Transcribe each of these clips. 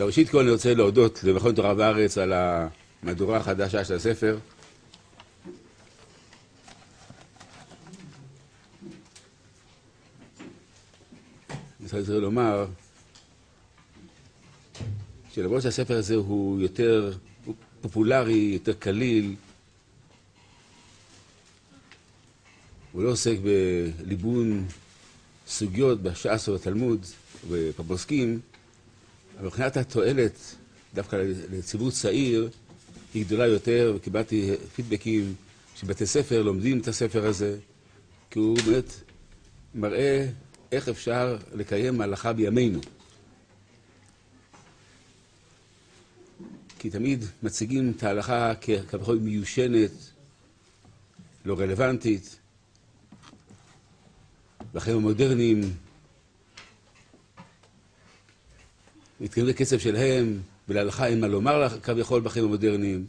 ראשית כל אני רוצה להודות למכון תורה בארץ על המהדורה החדשה של הספר. אני רוצה לומר שלמרות שהספר הזה הוא יותר פופולרי, יותר קליל, הוא לא עוסק בליבון סוגיות בש"ס או בתלמוד ובפוסקים, אבל מבחינת התועלת דווקא לציבור צעיר היא גדולה יותר, וקיבלתי פידבקים שבתי ספר לומדים את הספר הזה, כי הוא באמת מראה איך אפשר לקיים הלכה בימינו. כי תמיד מציגים את ההלכה כביכול מיושנת, לא רלוונטית. בחיים המודרניים מתקיימים לקצב שלהם, ולהלכה אין מה לומר לך כביכול בחיים המודרניים.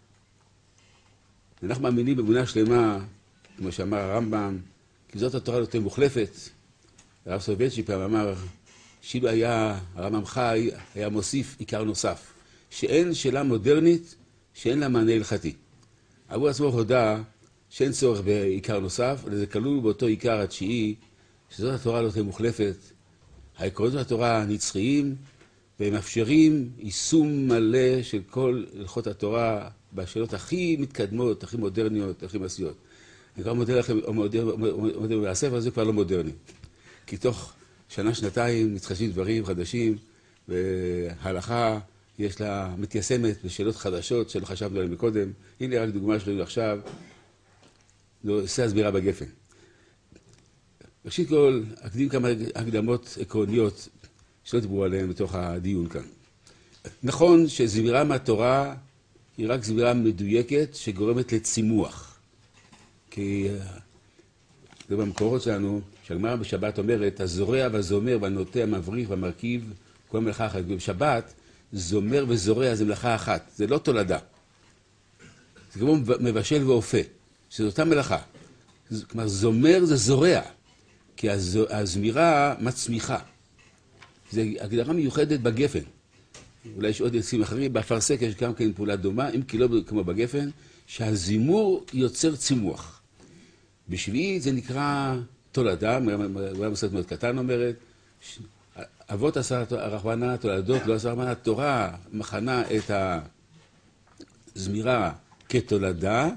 אנחנו מאמינים באמונה שלמה, כמו שאמר הרמב"ם, כי זאת התורה לא תהיה מוחלפת. הרב סולובייצ'יק פעם אמר, שאילו היה הרמב"ם חי, היה מוסיף עיקר נוסף, שאין שאלה מודרנית שאין לה מענה הלכתי. הוא עצמו הודע שאין צורך בעיקר נוסף, אלא זה כלול באותו עיקר התשיעי, שזאת התורה לא תהיה מוחלפת. העקרונות של התורה נצחיים, והם מאפשרים יישום מלא של כל הלכות התורה בשאלות הכי מתקדמות, הכי מודרניות, הכי מעשיות. אני כבר מודה לכם, הספר הזה כבר לא מודרני. כי תוך שנה, שנתיים מתחדשים דברים חדשים, וההלכה יש לה מתיישמת בשאלות חדשות שלא חשבנו עליהן מקודם. הנה רק דוגמה שלנו עכשיו, זה עושה הסבירה בגפן. ראשית כל, אקדים כמה הקדמות עקרוניות שלא דיברו עליהן בתוך הדיון כאן. נכון שזבירה מהתורה היא רק זבירה מדויקת שגורמת לצימוח. כי זה במקורות שלנו, שהגמרא בשבת אומרת, הזורע והזומר והנוטע, המבריך והמרכיב, כל מלאכה אחת. ובשבת, זומר וזורע זה מלאכה אחת, זה לא תולדה. זה כמו מבשל ואופה, שזו אותה מלאכה. כלומר, זומר זה זורע, כי הזמירה מצמיחה. זו הגדרה מיוחדת בגפן. אולי יש עוד יצאים אחרים, באפרסק יש גם כן פעולה דומה, אם כי לא כמו בגפן, שהזימור יוצר צימוח. בשביעית זה נקרא תולדה, אולי מוסד מאוד קטן אומרת, אבות עשה הרחמנה, תולדות לא עשה הרחמנה, תורה מכנה את הזמירה כתולדה,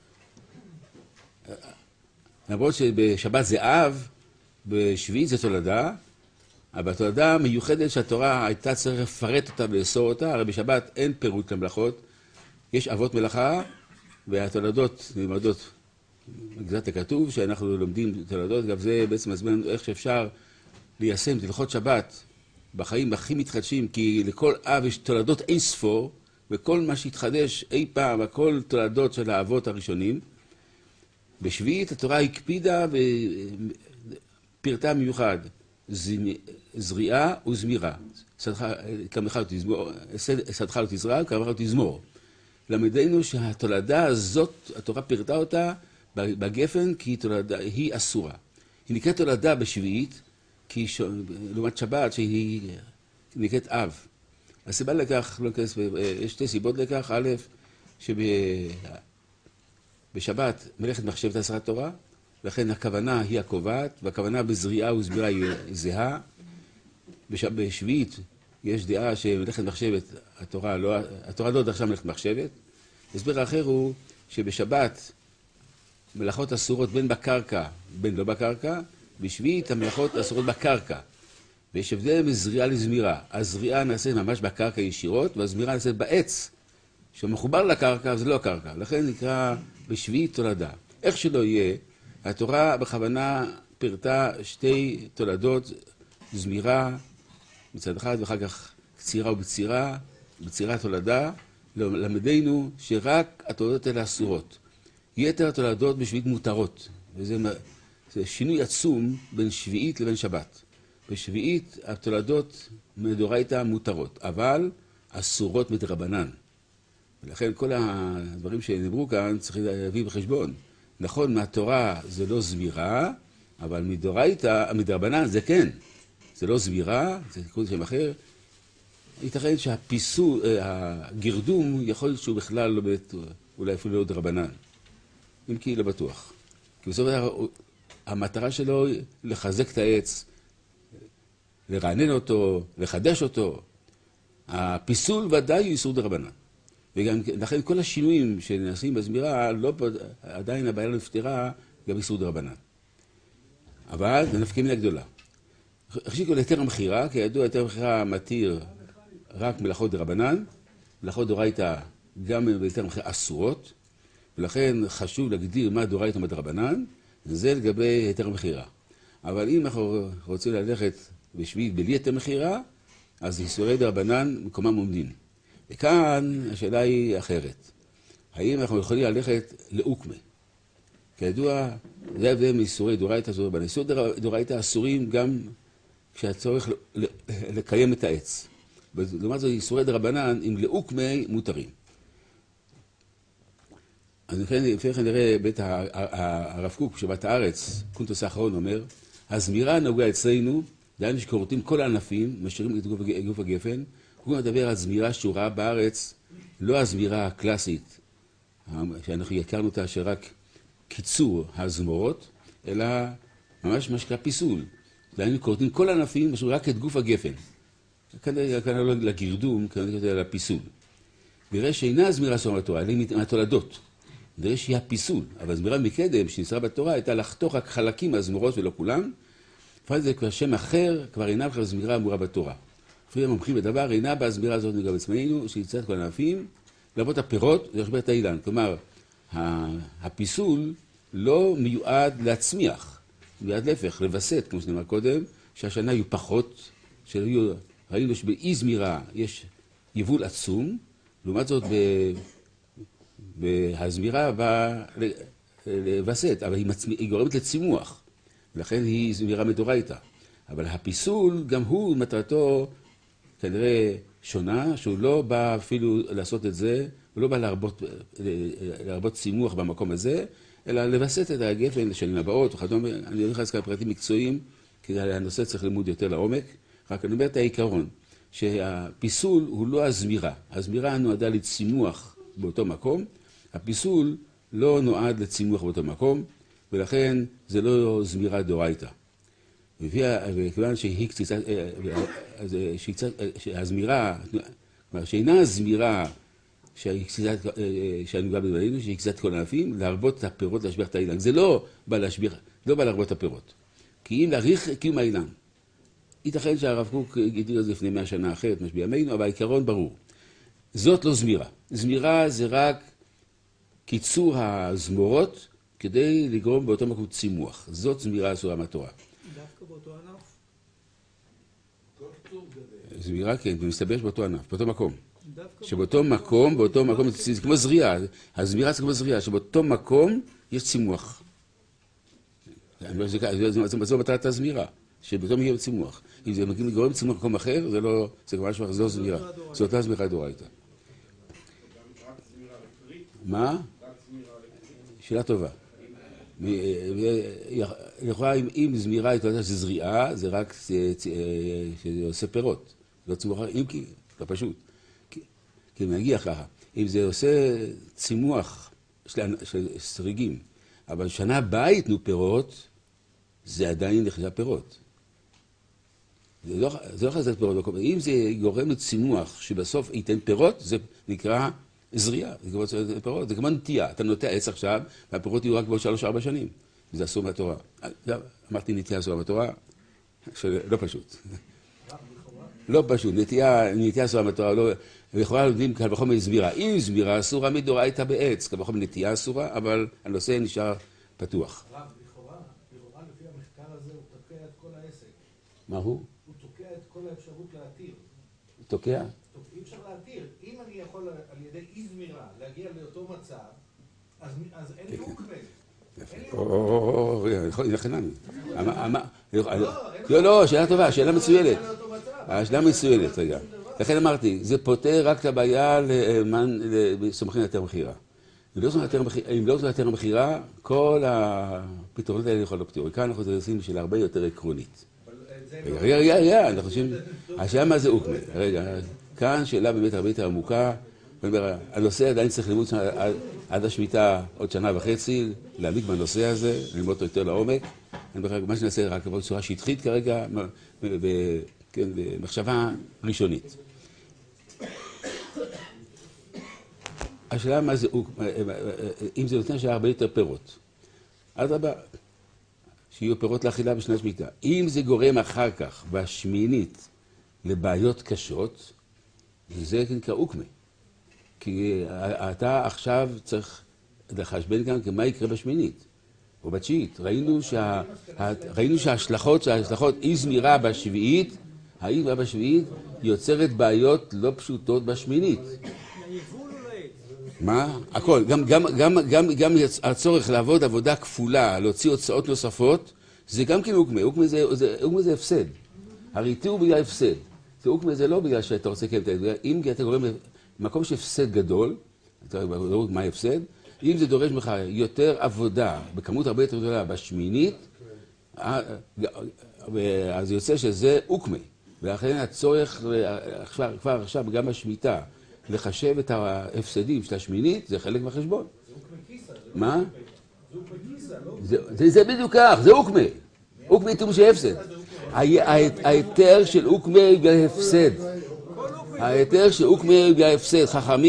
למרות שבשבת זה אב, בשביעית זה תולדה, אבל תולדה מיוחדת שהתורה הייתה צריך לפרט אותה ולאסור אותה, הרי בשבת אין פירוט למלאכות, יש אבות מלאכה, והתולדות נלמדות בגזרת הכתוב, שאנחנו לומדים תולדות, גם זה בעצם מזמין לנו איך שאפשר ליישם את הלכות שבת בחיים הכי מתחדשים, כי לכל אב יש תולדות אין ספור, וכל מה שהתחדש אי פעם, הכל תולדות של האבות הראשונים. בשביעית התורה הקפידה ופרטה מיוחד, זריעה וזמירה. סדך לא תזרע, קרבך לא תזמור. למדנו שהתולדה הזאת, התורה פרטה אותה בגפן, כי היא אסורה. היא נקראת תולדה בשביעית, כי לעומת שבת שהיא נקראת אב. הסיבה לכך, יש שתי סיבות לכך. א', שבשבת מלאכת מחשבת עשרת תורה, לכן הכוונה היא הקובעת, והכוונה בזריעה וזמירה היא זהה. בשביעית יש דעה שמלאכת מחשבת, התורה לא דרשה מלאכת מחשבת. הסבר אחר הוא שבשבת מלאכות אסורות בין בקרקע, בין לא בקרקע, בשביעית המלאכות אסורות בקרקע. ויש הבדל מזריעה לזמירה. הזריעה נעשית ממש בקרקע ישירות, והזמירה נעשית בעץ, שמחובר לקרקע, זה לא הקרקע. לכן נקרא בשביעית תולדה. איך שלא יהיה, התורה בכוונה פרטה שתי תולדות, זמירה מצד אחד, ואחר כך קצירה ובצירה, בצירה תולדה, למדנו שרק התולדות האלה אסורות. יתר התולדות בשביעית מותרות, וזה שינוי עצום בין שביעית לבין שבת. בשביעית התולדות מדאורייתא מותרות, אבל אסורות מדרבנן. ולכן כל הדברים שנאמרו כאן צריכים להביא בחשבון. נכון, מהתורה זה לא זמירה, אבל מדאורייתא, מדרבנן זה כן. זה לא זמירה, זה תיקון שם אחר. ייתכן שהפיסול, הגרדום, יכול להיות שהוא בכלל לא באמת, אולי אפילו לא דרבנן. אם כי לא בטוח. כי בסוף המטרה שלו היא לחזק את העץ, לרענן אותו, לחדש אותו. הפיסול ודאי הוא איסור דרבנן. וגם לכן כל השינויים שנעשים בזמירה, עדיין הבעיה לא נפתרה גם איסור דרבנן. אבל זה נפקא מינה גדולה. ראשית כל היתר המכירה, כי ידוע היתר המכירה מתיר רק מלאכות דרבנן, מלאכות דאורייתא גם בהיתר המכירה אסורות, ולכן חשוב להגדיר מה דאורייתא ומה דרבנן, זה לגבי היתר המכירה. אבל אם אנחנו רוצים ללכת בשביעית בלי היתר מכירה, אז איסורי דרבנן מקומם עומדים. וכאן השאלה היא אחרת. האם אנחנו יכולים ללכת לאוקמה? כידוע, זה ההבדל מאיסורי דאורייתא ודרבנן. איסורי דאורייתא אסורים גם כשהצורך לקיים את העץ. לעומת זאת, איסורי דרבנן עם לאוקמה מותרים. אז לפני כן נראה בית הרב קוק, שבת הארץ, קונטוס האחרון אומר, הזמירה נהוגה אצלנו, דהיינו שכורתים כל הענפים, משאירים את גוף הגפן, הוא מדבר על זמירה שהוא ראה בארץ, לא הזמירה הקלאסית, שאנחנו הכרנו אותה שרק קיצור הזמורות, אלא ממש משקע פיסול. דהיינו כורתים כל הענפים, משאירים רק את גוף הגפן. כאן לא לגרדום, כאן לפיסול. נראה שאינה הזמירה אסורה בתורה, אלא מהתולדות. נראה שהיא הפיסול, אבל הזמירה מקדם שנשרה בתורה הייתה לחתוך רק חלקים מהזמורות ולא כולם. לפעמים זה כבר שם אחר, כבר אינה בכלל זמירה אמורה בתורה. לפעמים המומחים בדבר, אינה בהזמירה הזאת גם עצמנו, שיצאת כל הענפים, לרבות הפירות, ולשבר את האילן. כלומר, הפיסול לא מיועד להצמיח, מיועד להפך, לבסט, כמו שנאמר קודם, שהשנה יהיו פחות, ראינו שבאי זמירה יש יבול עצום, לעומת זאת בהזמירה באה לבסט, אבל היא גורמת לצימוח, ולכן היא זמירה מדאורייתא. אבל הפיסול, גם הוא מטרתו כנראה שונה, שהוא לא בא אפילו לעשות את זה, הוא לא בא להרבות צימוח במקום הזה, אלא לבסט את הגפן לשנים הבאות וכדומה. אני לא נכנס כאן פרטים מקצועיים, כי הנושא צריך לימוד יותר לעומק, רק אני אומר את העיקרון, שהפיסול הוא לא הזמירה. הזמירה נועדה לצימוח באותו מקום, הפיסול לא נועד לצימוח באותו מקום, ולכן זה לא זמירה דאורייתא. וכיוון שהיא קציצה, שהזמירה, כלומר שאינה הזמירה שהנהוגה בדברינו, שהיא קציצת כל הענפים, להרבות את הפירות להשביח את האילן. זה לא בא להשביח, לא בא להרבות את הפירות. כי אם להאריך קיום האילן. ייתכן שהרב קוק הגדיר את זה לפני 100 שנה אחרת, מה שבימינו, אבל העיקרון ברור. זאת לא זמירה. זמירה זה רק קיצור הזמורות כדי לגרום באותו מקום צימוח. זאת זמירה אסורה מהתורה. דווקא באותו ענף? זמירה כן, זה מסתבש באותו ענף, באותו מקום. שבאותו מקום, זה כמו זריעה. הזמירה זה כמו זריעה, שבאותו מקום יש צימוח. זו מטרת הזמירה, שבאותו מקום יהיה צימוח. אם זה גורם צימוח במקום אחר, זה כבר משהו אחר, זו זמירה. זאת לא זמירה דאורייתא. מה? שאלה טובה. לכאורה, אם זמירה היא תולדה של זריעה, זה רק שעושה פירות. לא צימוח, אם כי, לא פשוט. כי נגיע ככה. אם זה עושה צימוח של סריגים, אבל שנה הבאה ייתנו פירות, זה עדיין נחשב פירות. זה לא חזק פירות. אם זה גורם לצימוח שבסוף ייתן פירות, זה נקרא זריעה. זה כמו נטייה. אתה נוטע עץ עכשיו, והפירות יהיו רק בעוד 3-4 שנים. זה אסור מהתורה. אמרתי נטייה אסורה מהתורה, לא פשוט. לא פשוט. נטייה אסורה מהתורה, לכאורה לומדים קל וחומר זמירה. אם זמירה אסורה מדאורייתא בעץ, קל וחומר נטייה אסורה, אבל הנושא נשאר פתוח. לכאורה לפי המחקר הזה הוא תוקע את כל העסק. מה הוא? הוא תוקע את כל האפשרות להתיר. תוקע? אי אפשר להתיר. אם אני יכול על ידי אי זמירה להגיע לאותו מצב, אז אין לי אוקמה. נכנן. לא, שאלה טובה, שאלה מצוינת. השאלה מצוינת, רגע. לכן אמרתי, זה פותר רק את הבעיה לסומכים על היתר מכירה. אם לא זו היתר מכירה, כל הפתרונות האלה יכולים לפתור. כאן אנחנו עושים בשביל הרבה יותר עקרונית. רגע, אנחנו חושבים, השאלה מה זה אוקמה. רגע, כאן שאלה באמת הרבה יותר עמוקה. הנושא עדיין צריך ללמוד עד השמיטה עוד שנה וחצי, להעמיק בנושא הזה, ללמוד אותו יותר לעומק. מה שנעשה רק בצורה שטחית כרגע, במחשבה ראשונית. השאלה מה זה, אם זה נותן שהיה הרבה יותר פירות. אדרבה, שיהיו פירות לאכילה בשנת שמיטה. אם זה גורם אחר כך, בשמינית, לבעיות קשות, זה נקרא אוקמה. כי אתה עכשיו צריך לחשבן גם מה יקרה בשמינית, או בתשיעית. ראינו שההשלכות, אי זמירה בשביעית, האי זמירה בשביעית יוצרת בעיות לא פשוטות בשמינית. מה? הכל. גם הצורך לעבוד עבודה כפולה, להוציא הוצאות נוספות, זה גם כן אוקמה. אוקמה זה הפסד. הריתי הוא בגלל הפסד. אוקמה זה לא בגלל שאתה רוצה לקיים את האתגר. אם אתה גורם למקום שהפסד גדול, אתה רואה מה הפסד, אם זה דורש ממך יותר עבודה, בכמות הרבה יותר גדולה בשמינית, אז יוצא שזה אוקמה. ולכן הצורך כבר עכשיו גם בשמיטה, לחשב את ההפסדים של השמינית, זה חלק מהחשבון. זה אוקמה כיסה. מה? זה אוקמה כיסה, לא? זה בדיוק כך, זה אוקמה. אוקמה איתום של הפסד. ההיתר של אוקמה בגלל הפסד. ההיתר של אוקמה בגלל הפסד.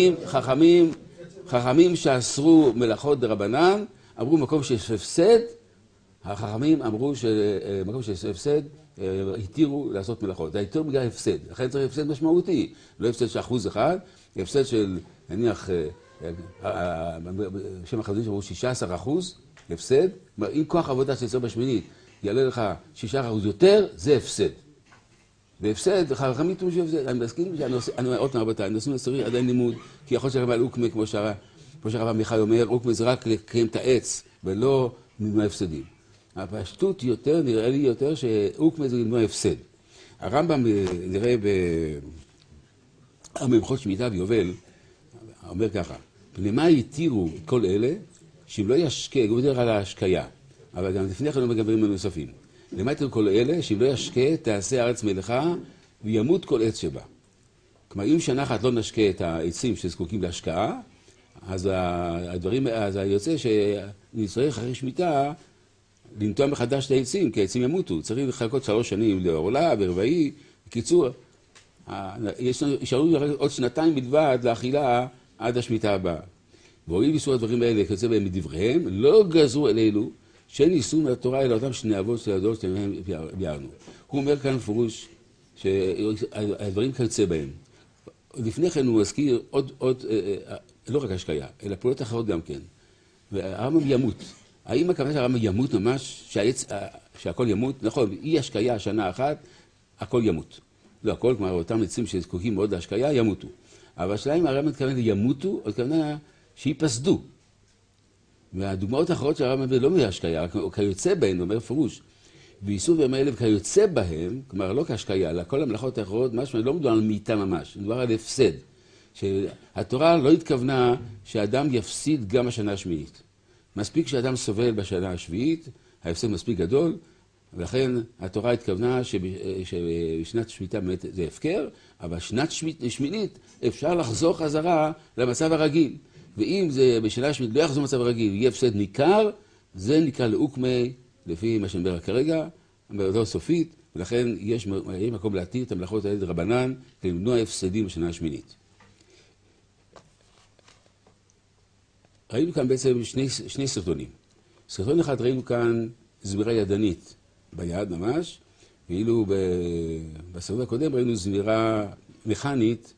חכמים שאסרו מלאכות דרבנן, אמרו מקום שיש הפסד, החכמים אמרו שמקום שיש הפסד, התירו לעשות מלאכות. זה היתר בגלל הפסד. לכן צריך הפסד משמעותי. לא הפסד של 1%, הפסד של, נניח, שם החזונים שאמרו 16%, הפסד. אם כוח עבודה שיצא בשמינית יעלה לך 6% יותר, זה הפסד. והפסד, חכמים איתום של הפסד. אני מסכים שהנושא, עוד פעם רבותיי, הנושאים צריך עדיין לימוד, כי יכול להיות שרב על אוקמה, כמו שהרב עמיחי אומר, אוקמה זה רק לקיים את העץ, ולא למנוע הפסדים. הפשטות יותר, נראה לי יותר, שאוקמה זה למנוע הפסד. הרמב"ם, נראה בממחות שמיטה ויובל, אומר ככה, למה התירו כל אלה, שאם לא ישקה, גם יותר על ההשקיה, אבל גם לפני כן לא מגברים נוספים. למה התירו כל אלה, שאם לא ישקה, תעשה הארץ מלאכה, וימות כל עץ שבה. כלומר, אם שנה אחת לא נשקה את העצים שזקוקים להשקעה, אז היוצא שנצטרך אחרי שמיטה, לנטוע מחדש את העצים, כי העצים ימותו. צריך לחכות 3 שנים לעורלה, ברבעי. בקיצור, ישארו עוד 2 בלבד לאכילה עד השמיטה הבאה. והואיל איסור הדברים האלה, כיוצא בהם מדבריהם, לא גזרו אלינו שניסו מהתורה אלא אותם 2 אבות של הדור שאתם ביארנו. הוא אומר כאן פרוש שהדברים כיוצא בהם. לפני כן הוא מזכיר עוד, לא רק השקיה, אלא פעולות אחרות גם כן. והרמב"ם ימות. האם הכוונה שהרמב"ם ימות ממש, שהכל ימות? נכון, אי השקיה שנה אחת, הכל ימות. לא הכל, כלומר, אותם עצים שזקוקים מאוד להשקיה, ימותו. אבל השאלה אם הרמב"ם מתכוון לימותו, או התכוונה שיפסדו. והדוגמאות האחרות של הרמב"ם לא מהשקיה, או כיוצא בהן, אומר פירוש. ואיסור דברים האלה וכיוצא בהם, כלומר לא כהשקיה, אלא כל המלאכות האחרות, משהו, לא מדובר על מיתה ממש, מדובר על הפסד. שהתורה לא התכוונה שאדם יפסיד גם השנה השמינית. מספיק שאדם סובל בשנה השביעית, ההפסד מספיק גדול, ולכן התורה התכוונה שבשנת שמיטה באמת זה הפקר, אבל שנת שמינית אפשר לחזור חזרה למצב הרגיל. ואם זה בשנה השמינית לא יחזור למצב הרגיל, יהיה הפסד ניכר, זה נקרא לאוקמה, לפי מה שנדבר כרגע, לא סופית, ולכן יש מקום להתיר את המלאכות האלה דרבנן, כדי למנוע הפסדים בשנה השמינית. ראינו כאן בעצם שני סרטונים. סרטון אחד ראינו כאן זמירה ידנית ביד ממש, ואילו בסרטון הקודם ראינו זמירה מכנית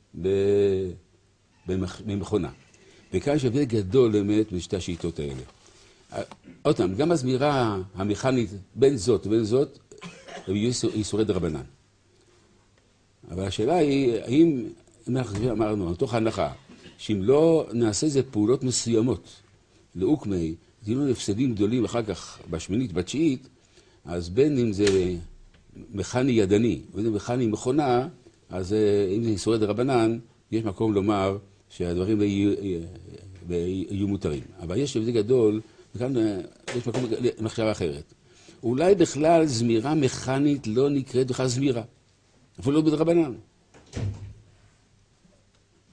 במכונה. וכאן יש הבדל גדול באמת בשתי השיטות האלה. עוד פעם, גם הזמירה המכנית בין זאת ובין זאת, יהיו איסורי דרבנן. אבל השאלה היא, האם אנחנו אמרנו, מתוך ההנחה, שאם לא נעשה איזה פעולות מסוימות לאוקמי, תהיינו לנו הפסדים גדולים אחר כך בשמינית, בתשיעית, אז בין אם זה מכני ידני, ובין אם מכני מכונה, אז אם זה איסורי דרבנן, יש מקום לומר שהדברים יהיו מותרים. אבל יש הבדל גדול, וכאן יש מקום למחשבה אחרת. אולי בכלל זמירה מכנית לא נקראת בכלל זמירה, אבל לא בדרבנן.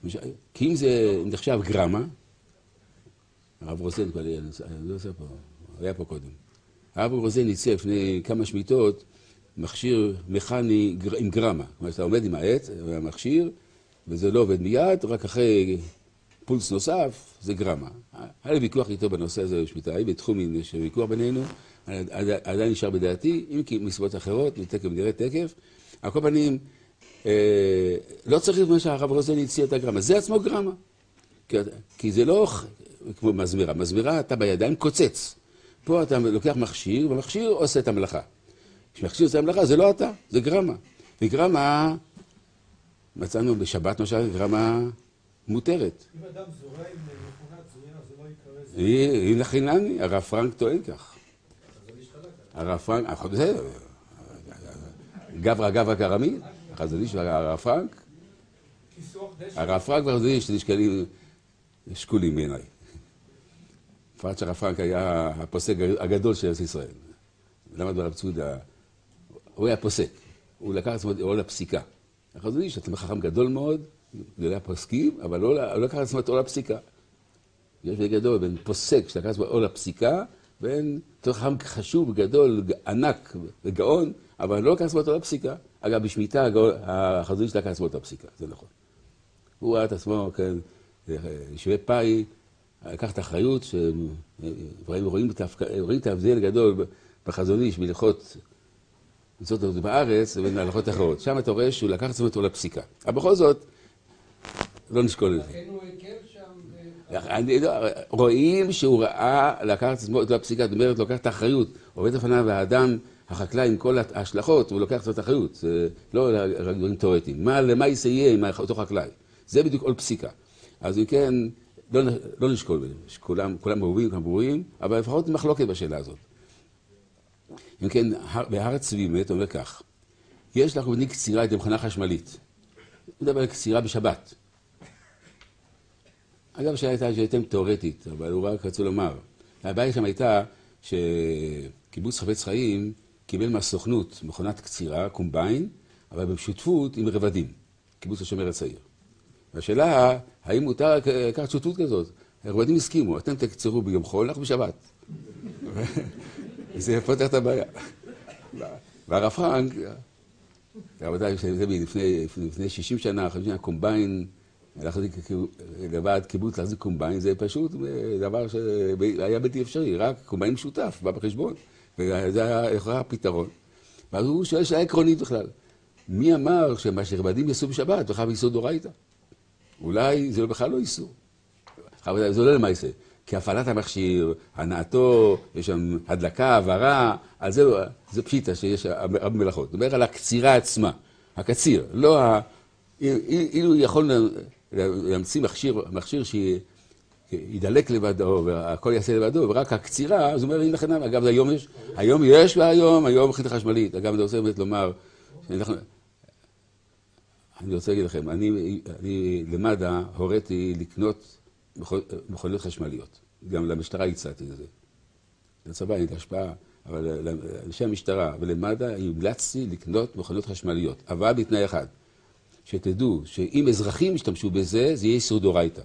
כי אם זה נחשב גרמה, הרב רוזן, אני לא עושה פה, היה פה קודם. הרב רוזן ניצל לפני כמה שמיטות מכשיר מכני עם גרמה. כלומר, שאתה עומד עם העט והמכשיר, וזה לא עובד מיד, רק אחרי פולס נוסף, זה גרמה. היה לי ויכוח איתו בנושא הזה בשמיטה, בתחום יש ויכוח בינינו, עדיין נשאר בדעתי, אם כי מסיבות אחרות, נראה תקף. על כל פנים, לא צריך מה שהרב רוזן הציע את הגרמה, זה עצמו גרמה. כי זה לא כמו מזמירה. מזמירה אתה בידיים קוצץ. פה אתה לוקח מכשיר, והמכשיר עושה את המלאכה. כשמכשיר עושה את המלאכה זה לא אתה, זה גרמה. וגרמה, מצאנו בשבת למשל, גרמה מותרת. אם אדם זורע עם מכונת זריעה, זה לא יקרא זה. היא לחינני, הרב פרנק טוען כך. הרב פרנק, זה, גברא גרמי, החזון איש והרב פרנק. הרב פרנק והחזון איש נשקלים שקולים בעיניי. בפרט שהרב פרנק היה הפוסק הגדול של ארץ ישראל. למד ברב צודה, הוא היה פוסק. הוא לקח עצמו עול הפסיקה. החזון איש, אתה חכם גדול מאוד, גדולי הפוסקים, אבל הוא לקח עצמו עול הפסיקה. יש בגדול בין פוסק שלקח עצמו עול הפסיקה, בין חכם חשוב, גדול, ענק וגאון, אבל לא לקח עצמו עול הפסיקה. אגב, בשמיטה החזון איש לקח עצמו עול הפסיקה, זה נכון. הוא ראה את עצמו, כן, ישבי פאי, לקח את האחריות, רואים את ההבדל הגדול בחזון איש מלכות מצוות בארץ לבין הלכות אחרות. שם אתה רואה שהוא לקח את עצמו אותו לפסיקה. אבל בכל זאת, לא נשקול את זה. לכן הוא הקל שם. רואים שהוא ראה לקח את עצמו אותו לפסיקה, זאת אומרת, לוקח את האחריות. עובד לפניו האדם, החקלאי עם כל ההשלכות, הוא לוקח את האחריות. זה לא רק דברים תיאורטיים. למה יסייע עם אותו חקלאי? זה בדיוק עוד פסיקה. אז אם כן, לא נשקול, כולם ברורים, אבל לפחות מחלוקת בשאלה הזאת. אם כן, בהר הצבי באמת אומר כך, יש לך בני קצירה את המכונה חשמלית. הוא מדבר על קצירה בשבת. אגב, השאלה הייתה שהייתם תיאורטית, אבל הוא רק רצו לומר. הבעיה שם הייתה שקיבוץ חפץ חיים קיבל מהסוכנות מכונת קצירה, קומביין, אבל בשותפות עם רבדים, קיבוץ השומר הצעיר. והשאלה, האם מותר לקחת שותפות כזאת? הרבדים הסכימו, אתם תקצרו ביום חול, אנחנו בשבת. זה פותר את הבעיה. והרב פרנק, רבותיי, לפני 60 שנה, 50 שנה, קומביין, לבד קיבוץ להחזיק קומביין, זה פשוט דבר שהיה בלתי אפשרי, רק קומביין משותף, בא בחשבון, וזה היה הפתרון. ואז הוא שואל שאלה עקרונית בכלל, מי אמר שמה שרבדים יעשו בשבת, וחייב איסור דאורייתא? אולי זה בכלל לא איסור. אבל זה לא למעשה. כי הפעלת המכשיר, הנעתו, יש שם הדלקה, העברה, על זה פשיטה שיש הרבה מלאכות. זאת אומרת על הקצירה עצמה, הקציר, לא אילו יכול להמציא מכשיר שידלק לבדו, והכל יעשה לבדו, ורק הקצירה, זאת אומרת, לכן, אגב, היום יש והיום חית חשמלית. אגב, אני רוצה באמת לומר, אני רוצה להגיד לכם, אני למד"א הוריתי לקנות מכוניות חשמליות. גם למשטרה הצעתי את זה. לצבא אין את ההשפעה, אבל לאנשי המשטרה ולמד"א המלצתי לקנות מכוניות חשמליות. אבל בתנאי אחד, שתדעו שאם אזרחים ישתמשו בזה, זה יהיה איסור דאורייתא.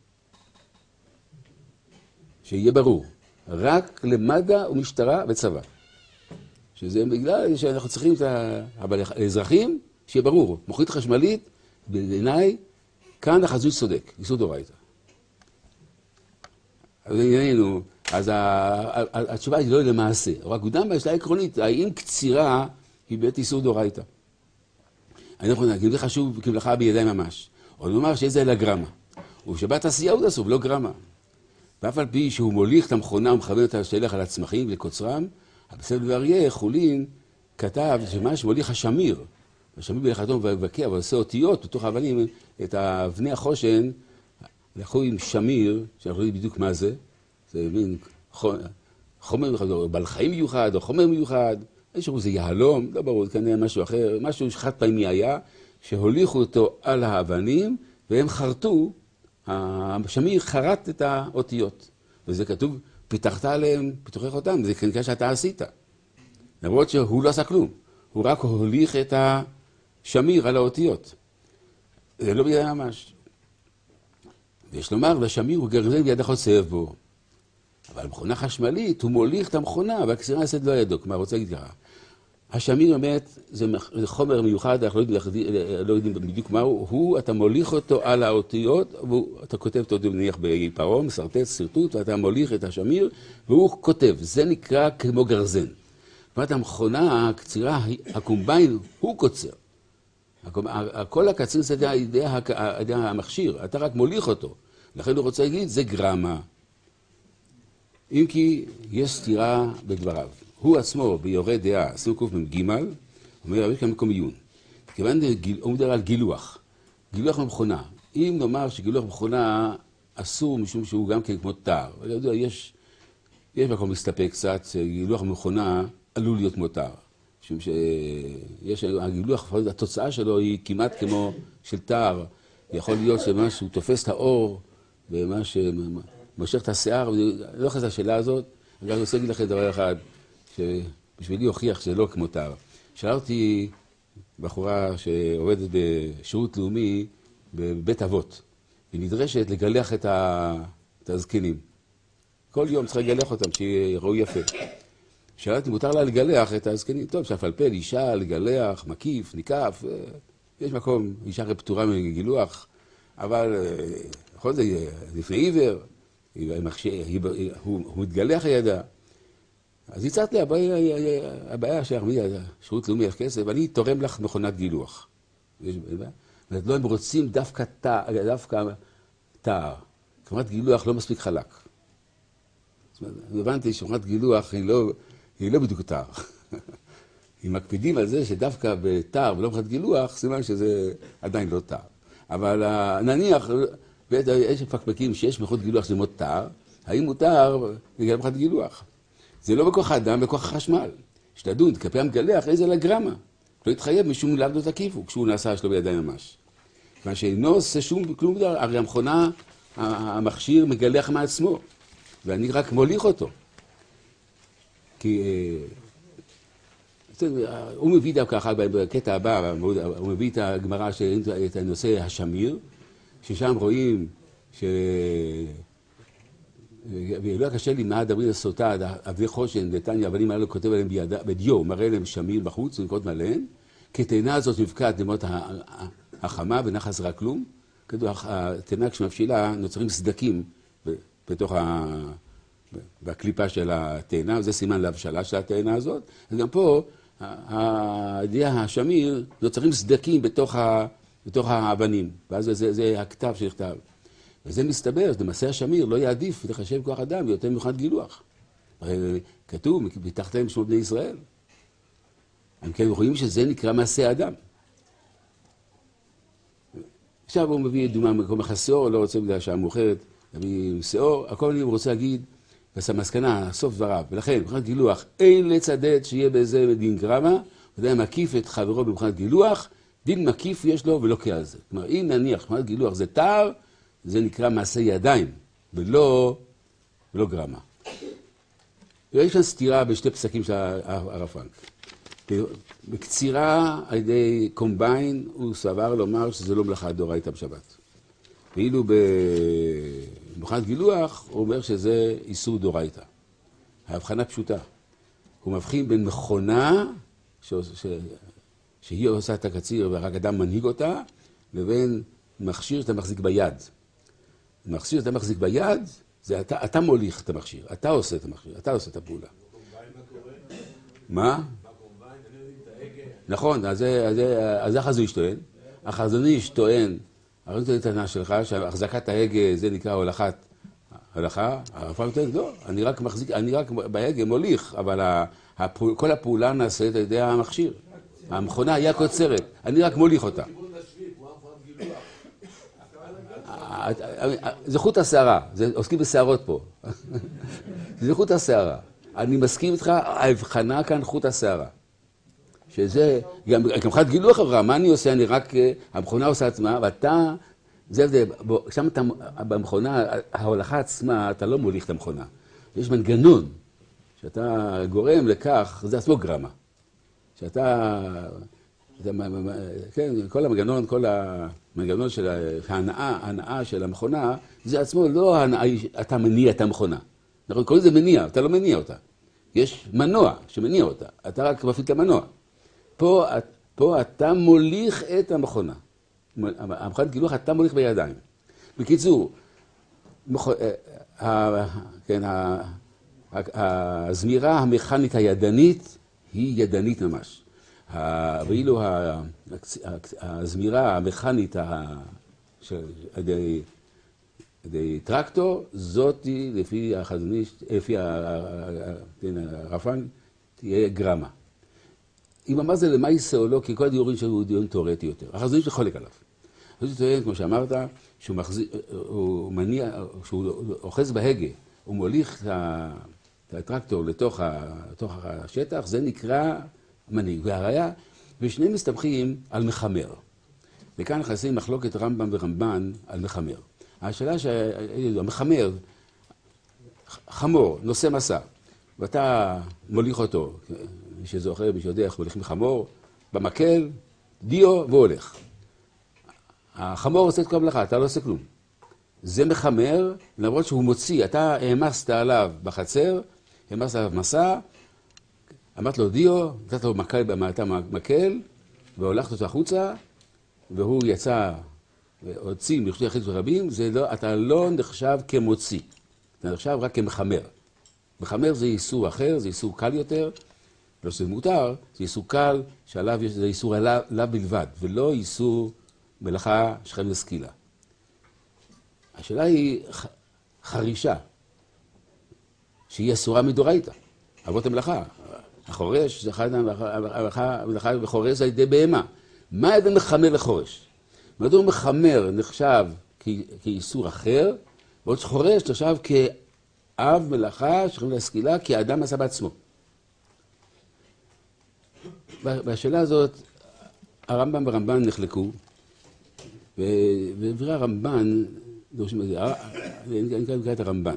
שיהיה ברור. רק למד"א ומשטרה וצבא. שזה בגלל שאנחנו צריכים את האזרחים, שיהיה ברור. מכונית חשמלית, בעיניי, כאן החזוי צודק, איסור דאורייתא. אז התשובה היא לא למעשה, רק קודם בשאלה עקרונית, האם קצירה היא בית איסור דאורייתא? אני יכול להגיד, זה חשוב כמלאכה בידיים ממש. או נאמר שיש זה לגרמה. ובשבת עשייה הוא אסור, לא גרמה. ואף על פי שהוא מוליך את המכונה ומכוון אותה שתלך על הצמחים ולקוצרם, בספר דבר אריה, חולין, כתב שמה שמוליך השמיר, השמיר בלכתו ובקע ועושה אותיות בתוך האבנים, את אבני החושן, לקחו עם שמיר, שאנחנו יודעים בדיוק מה זה, זה מין חומר מיוחד, או בעל חיים מיוחד, או חומר מיוחד, יש לנו זה יהלום, לא ברור, כנראה משהו אחר, משהו שחד פעמי היה, שהוליכו אותו על האבנים, והם חרטו, השמיר חרט את האותיות. וזה כתוב, פיתחת עליהם, פיתוחך אותם, זה כנראה שאתה עשית. למרות שהוא לא עשה כלום, הוא רק הוליך את השמיר על האותיות. זה לא בידי ממש. ויש לומר, והשמיר הוא גרזן ויד החוצב בו. אבל מכונה חשמלית, הוא מוליך את המכונה, והקצירה נעשית לא ידו. כלומר, רוצה להגיד ככה. השמיר באמת, זה חומר מיוחד, אנחנו לא יודעים בדיוק מהו, אתה מוליך אותו על האותיות, ואתה כותב אותו נניח בעיפרון, מסרטט, סרטוט, ואתה מוליך את השמיר, והוא כותב. זה נקרא כמו גרזן. זאת המכונה, הקצירה, הקומביין, הוא קוצר. כל הקציר זה הידי המכשיר, אתה רק מוליך אותו. לכן הוא רוצה להגיד, זה גרמה. אם כי יש סתירה בדבריו. הוא עצמו, ביורה דעה, סימן קמ"ג, אומר, יש כאן מקום עיון. כיוון הוא מדבר על גילוח. גילוח במכונה. אם נאמר שגילוח במכונה אסור משום שהוא גם כן כמו תער. יש מקום להסתפק קצת, גילוח במכונה עלול להיות כמו תער. משום שהגילוח, התוצאה שלו היא כמעט כמו של תער. יכול להיות שמשהו תופס את האור, ומה שמושך את השיער, אני לא חושב את השאלה הזאת, אבל אני רוצה להגיד לכם דבר אחד, שבשבילי הוכיח שזה לא כמו תער. שאלה אותי בחורה שעובדת בשירות לאומי בבית אבות, היא נדרשת לגלח את הזקנים. כל יום צריך לגלח אותם, שיראו יפה. שאלה אותי, מותר לה לגלח את הזקנים? טוב, שהפלפל, אישה, לגלח, מקיף, ניקף, יש מקום, אישה הרי פטורה מגילוח, אבל בכל זה, לפני עיוור, הוא מתגלח הידע. אז הצעת לי, הבעיה שירות לאומי יש כסף, ואני תורם לך מכונת גילוח. לא, הם רוצים דווקא תער. מכונת גילוח לא מספיק חלק. זאת אומרת, הבנתי שמכונת גילוח היא לא בדיוק תער. אם מקפידים על זה שדווקא בתער ולא מכונת גילוח, סימן שזה עדיין לא תער. אבל נניח, יש מפקפקים שיש מכונת גילוח שזה מאוד תער, האם מותר בגלל מכונת גילוח? זה לא בכוח האדם, בכוח החשמל. שתדון, כלפי המגלח, איזה לגרמה. לא יתחייב משום לאו לא תקיפו, כשהוא נעשה שלו בידיים ממש. כיוון שאינו עושה שום כלום דבר, הרי המכונה, המכשיר מגלח מעצמו, ואני רק מוליך אותו. כי הוא מביא דווקא ככה, בקטע הבא, הוא מביא את הגמרא, את הנושא השמיר, ששם רואים ולא קשה לי מה דברים הסוטה, אבי חושן, נתניה, אבנים האלה כותב עליהם בדיו, מראה להם שמיר בחוץ, ונקוד מעליהם, כי התאנה הזאת נבקעת למות החמה ונחס רק כלום, כדור התאנה כשמבשילה נוצרים סדקים בתוך בקליפה של התאנה, וזה סימן להבשלה של התאנה הזאת, וגם פה, הידיעה השמיר נוצרים סדקים בתוך האבנים, ואז זה הכתב שנכתב. וזה מסתבר, למעשה השמיר לא יעדיף לחשב כוח אדם יותר מכונת גילוח. כתוב, מתחתיהם שמות בני ישראל. הם כן רואים שזה נקרא מעשה אדם. עכשיו הוא מביא דוגמה מקום החסיור, לא רוצה בגלל שעה מאוחרת, להביא שיעור, הכל אני רוצה להגיד, והמסקנה, סוף דבריו, ולכן, מכונת גילוח, אין לצדד שיהיה בזה דין גרמה, ודאי מקיף את חברו במכונת גילוח, דין מקיף יש לו ולא כעל זה. כלומר, אם נניח, מכונת גילוח זה תער, זה נקרא מעשה ידיים, ולא גרמה. ויש כאן סתירה בשתי פסקים של הרב פרנק. בקצירה על ידי קומביין, הוא סבר לומר שזה לא מלאכה דאורייתא בשבת. ואילו במכונת גילוח, הוא אומר שזה איסור דאורייתא. ההבחנה פשוטה. הוא מבחין בין מכונה, שהיא עושה את הקציר ורק אדם מנהיג אותה, לבין מכשיר שאתה מחזיק ביד. מכשיר שאתה מחזיק ביד, זה אתה מוליך את המכשיר, אתה עושה את המכשיר, אתה עושה את הפעולה. מה? נכון, אז זה החזון איש טוען. החזון איש טוען, הרב טוען את הטענה שלך, שהחזקת ההגה זה נקרא הולכה, הרב טוען, לא, אני רק בהגה מוליך, אבל כל הפעולה נעשית על ידי המכשיר. המכונה היה קוצרת, אני רק מוליך אותה. זה חוט השערה, עוסקים בשערות פה. זה חוט השערה. אני מסכים איתך, ההבחנה כאן חוט השערה. שזה, גם מכונת גילוח עברה, מה אני עושה? אני רק, המכונה עושה עצמה, ואתה, שם אתה, במכונה, ההולכה עצמה, אתה לא מוליך את המכונה. יש מנגנון, שאתה גורם לכך, זה עצמו גרמה. שאתה כן, כל המנגנון של ההנאה של המכונה, זה עצמו לא ההנאה, אתה מניע את המכונה. אנחנו קוראים לזה מניע, אתה לא מניע אותה. יש מנוע שמניע אותה, אתה רק מפעיל את המנוע. פה אתה מוליך את המכונה. המכונת גילוח אתה מוליך בידיים. בקיצור, הזמירה המכנית הידנית היא ידנית ממש. ואילו הזמירה המכנית על ידי טרקטור, זאת לפי הרפ"ן תהיה גרמה. אם אמר זה למה יישא או לא, כי כל הדיורים שלו הוא דיון תיאורטי יותר. החזוני שלו חולק עליו. הוא טוען, כמו שאמרת, שהוא אוחז בהגה, הוא מוליך את הטרקטור לתוך השטח, זה נקרא מנהיג. והראיה, ושני מסתבכים על מחמר. וכאן נכנסים מחלוקת רמב"ם ורמב"ן על מחמר. השאלה שהמחמר, חמור, נושא מסע, ואתה מוליך אותו, מי שזוכר, מי שיודע איך מוליכים חמור, במקל, דיו והולך. החמור עושה את כל המלאכה, אתה לא עושה כלום. זה מחמר, למרות שהוא מוציא, אתה העמסת עליו בחצר, העמסת עליו מסע, אמרת לו דיו, נתת לו מקל, והולכת אותו החוצה, והוא יצא והוציא מרשותי יחיד ורבים, אתה לא נחשב כמוציא, אתה נחשב רק כמחמר. מחמר זה איסור אחר, זה איסור קל יותר, לא שזה מותר, זה איסור קל, שעליו זה איסור עליו בלבד, ולא איסור מלאכה שכם לסקילה. השאלה היא חרישה, שהיא אסורה מדורייתא, אבות המלאכה. החורש זה אחד המלאכה וחורש על ידי בהמה. מה ההבדל מחמר לחורש? מדוע מחמר נחשב כאיסור אחר, ועוד שחורש נחשב כאב מלאכה שכם לסקילה, כי האדם עשה בעצמו. בשאלה הזאת הרמב"ם ורמב"ן נחלקו, ודברי הרמב"ן, אני אקרא את הרמב"ן.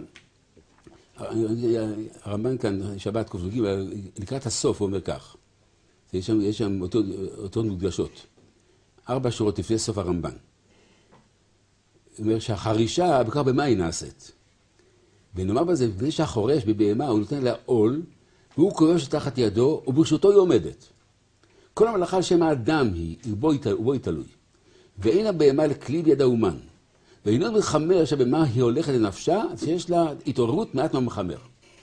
הרמב"ן כאן, שבת ק"ג, לקראת הסוף הוא אומר כך, יש שם אותות מודגשות, 4 שורות לפני סוף הרמב"ן. הוא אומר שהחרישה, בעיקר במה היא נעשית? ונאמר בזה, לפני שהחורש בבהמה, הוא נותן לה עול, והוא כובש תחת ידו, וברשותו היא עומדת. כל המלאכה על שם האדם היא, ובו היא תלוי. ואין הבהמה לכלי ביד האומן. ואינו מחמר שבמה היא הולכת לנפשה, שיש לה התעוררות מעט מהמחמר.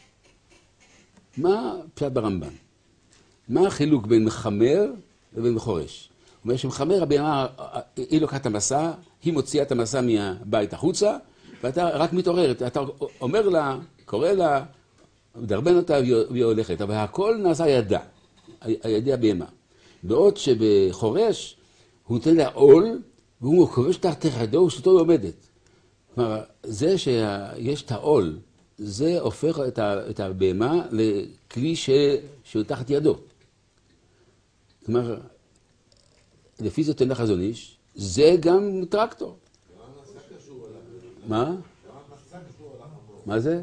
מה פשט ברמב"ן? מה החילוק בין מחמר לבין מחורש? הוא אומר שמחמר הבהמה, היא לוקחת את המסע, היא מוציאה את המסע מהבית החוצה, ואתה רק מתעורר, אתה אומר לה, קורא לה, מדרבן אותה והיא הולכת, אבל הכל נעשה ידה, ידי הבהמה. בעוד שבחורש הוא נותן לה עול, והוא כובש תחת ידו ושתו עומדת. כלומר, זה שיש את העול, זה הופך את הבהמה לכלי שהוא תחת ידו. כלומר, לפי זה תן החזון איש, זה גם טרקטור. מה? מה זה?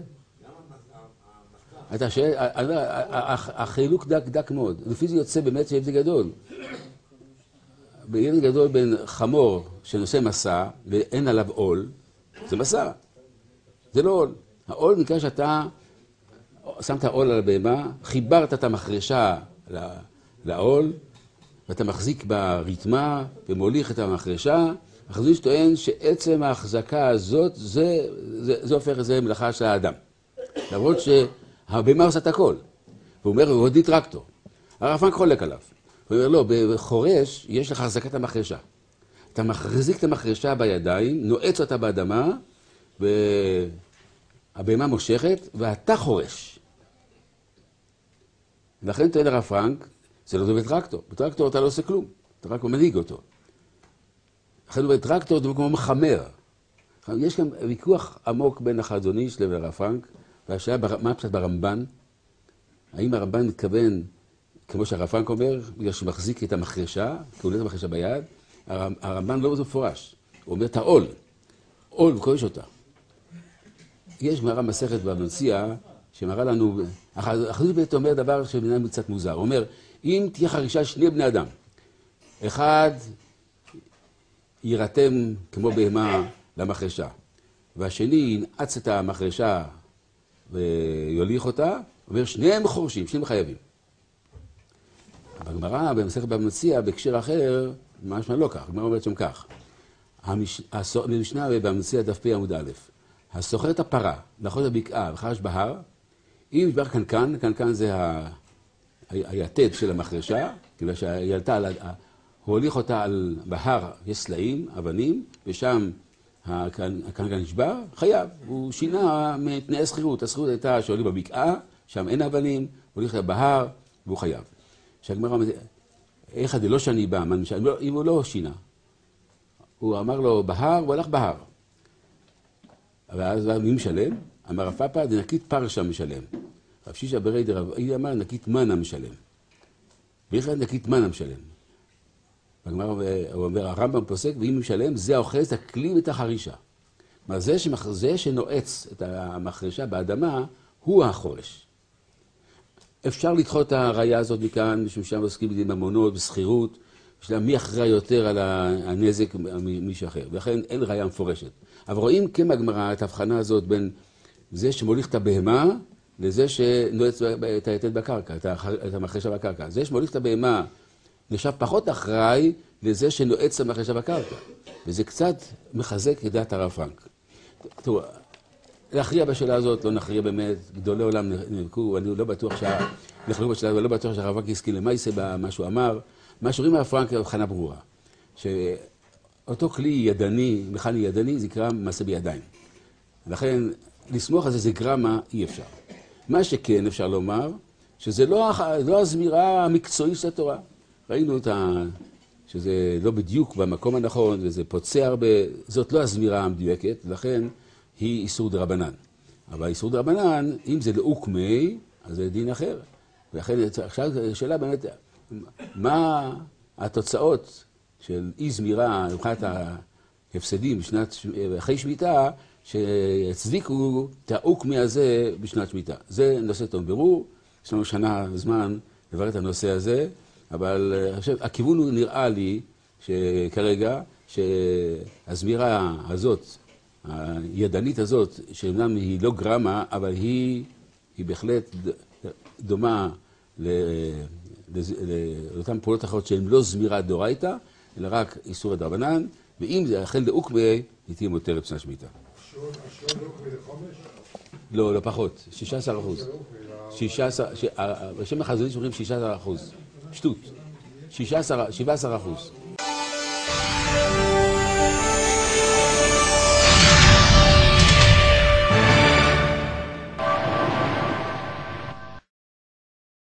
אתה שואל, החילוק דק מאוד. לפי זה יוצא באמת שהבדל גדול. בהבדל גדול בין חמור שנושא מסע ואין עליו עול, זה מסע. זה לא עול. העול נקרא שאתה שמת עול על הבהמה, חיברת את המחרשה לעול, ואתה מחזיק בריתמה ומוליך את המחרשה. החזון איש טוען שעצם ההחזקה הזאת, זה הופך את זה מלאכה של האדם. למרות שהבהמה עושה את הכל. והוא אומר, הוא הודי טרקטור. הרפ"ן חולק עליו. הוא אומר, לא, בחורש יש לך החזקת המחרשה. אתה מחזיק את המחרשה בידיים, נועץ אותה באדמה, והבהמה מושכת, ואתה חורש. לכן טוען הרב פרנק, זה לא דומה טרקטור. בטרקטור אתה לא עושה כלום, אתה רק מנהיג אותו. לכן הוא אומר, טרקטור זה כמו מחמר. יש גם ויכוח עמוק בין החזון איש לבין הרב פרנק, והשאלה, מה פשוט ברמב"ן? האם הרמב"ן מתכוון, כמו שהרב פרנק אומר, בגלל שהוא מחזיק את המחרשה, כי הוא נותן את המחרשה ביד, הרמב"ן לא מפורש. הוא אומר את העול. עול, הוא כובש אותה. יש גמרא מסכת במציאה, שמראה לנו, החזון איש אומר דבר שבעיניי קצת מוזר. הוא אומר, אם תהיה חרישה שני בני אדם, אחד יירתם כמו בהמה למחרשה, והשני ינעץ את המחרשה ויוליך אותה, אומר שניהם חורשים, שניהם חייבים. בגמרא, במסכת בבא מציעא, בהקשר אחר, משמע לא כך, הגמרא אומרת שם כך. במשנה בבא מציעא דף פ עמוד א', הסוחר את הפרה, לאחוז הבקעה וחרש בהר, אם נשבר קנקן, קנקן זה היתד של המחרשה, כאילו הוא הוליך אותה על בהר, יש סלעים, אבנים, ושם הקנקן נשבר, חייב. הוא שינה מתנאי השכירות. השכירות הייתה שעולים בבקעה, שם אין אבנים, הוליך אותה בהר, והוא חייב. שהגמרא אומרת, איך דלא שני בה, אם הוא לא שינה. הוא אמר לו בהר, הוא הלך בהר. ואז מי משלם? אמר רב פאפא, דנקית פרשה משלם. רב שישא ברי דרב איליה אמר, נקית מנה משלם. ואיך נקית מנה משלם? בגמרא הוא אומר, הרמב"ם פוסק, ואם משלם, זה האוחז הכלי את החרישה. כלומר, זה שנועץ את המחרשה באדמה, הוא החורש. אפשר לדחות את הראייה הזאת מכאן, משום שם עוסקים בממונות, בסחירות, בשביל מי אחראי יותר על הנזק ממישהו אחר. ולכן אין ראייה מפורשת. אבל רואים כן בגמרא את ההבחנה הזאת בין זה שמוליך את הבהמה, לזה שנועץ את היתד בקרקע, את המחרשה בקרקע. זה שמוליך את הבהמה נחשב פחות אחראי לזה שנועץ את המחרשה בקרקע. וזה קצת מחזק את דעת הרב פרנק. תראו, להכריע בשאלה הזאת, לא נכריע באמת, גדולי עולם נאבקו, אני לא בטוח נחלקו בשאלה, אבל לא בטוח שהרב פרנק הסכים למעשה במה שהוא אמר. מה שאומרים הרב פרנק הבחנה ברורה, שאותו כלי ידני, מכני ידני, זה נקרא מעשה בידיים. לכן, לסמוך על זה, זה גרמה, אי אפשר. מה שכן אפשר לומר, שזה לא הזמירה המקצועית של התורה. ראינו שזה לא בדיוק במקום הנכון, וזה פוצע הרבה, זאת לא הזמירה המדויקת, לכן היא איסור דרבנן. אבל איסור דרבנן, אם זה לאוקמי, אז זה דין אחר. ולכן עכשיו השאלה באמת, מה התוצאות של אי זמירה, מבחינת ההפסדים אחרי שמיטה, שהצדיקו את האוקמי הזה בשנת שמיטה. זה נושא טוב ברור, יש לנו שנה זמן לברר את הנושא הזה, אבל הכיוון הוא נראה לי שכרגע, שהזמירה הזאת, הידנית הזאת, שאומנם היא לא גרמה, אבל היא בהחלט דומה לאותן פעולות אחרות שהן לא זמירה דאורייתא, אלא רק איסור דרבנן, ואם זה אכן לאוקמי, היא תהיה מותרת בשנת שמיטה. השעון לאוקמי לחומש? לא, לא פחות, 16%. 16%, בשם החזונית שאומרים 16%. שטות. 17%.